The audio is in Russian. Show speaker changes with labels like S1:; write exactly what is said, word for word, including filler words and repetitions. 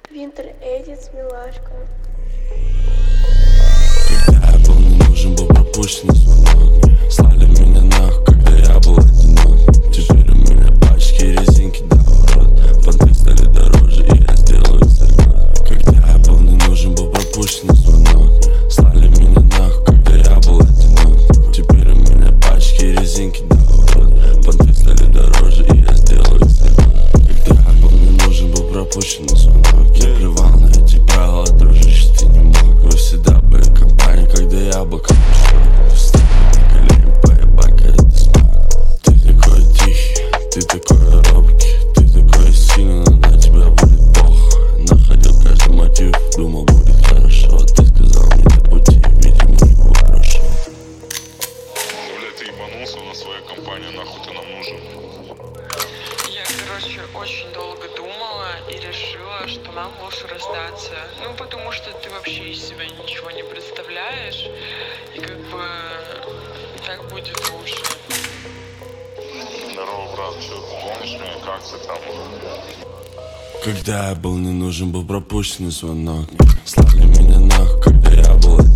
S1: Winter Edits, милашка.
S2: Когда я был не нужен, был пропущенный звонок. Слали меня нахуй, когда я был одинок. Теперь у меня пачки резинки, да, урод. Понты стали дороже, и я сделаю загон. Когда я был не нужен, был пропущенный звонок. Слали меня нахуй, когда я был одинок. Теперь у меня пачки резинки, да, урод. Понты стали дороже, и я сделаю загон. Когда я был не нужен, был пропущенный звонок. Я плевал на эти правила, дружище, ты не мог. Вы всегда были компанией, когда я был как мешок. Встали на колени, поебать, когда ты смог. Ты такой тихий, ты такой робкий. Ты такой сильный, но на тебя будет похуй. Находил каждый мотив, думал будет хорошо. Ты сказал мне нет пути, видимо его прошел.
S3: Бля, ты ебанулся, у нас своя компания, нахуй ты нам нужен.
S4: Я, короче, очень долго думала и решила, что нам лучше расстаться. Ну, потому что ты вообще из себя ничего не представляешь. И как бы так будет лучше.
S3: Здорово, брат, что, помнишь меня, как ты там?
S2: Когда я был не нужен, был пропущенный звонок. Слали меня нахуй, когда я был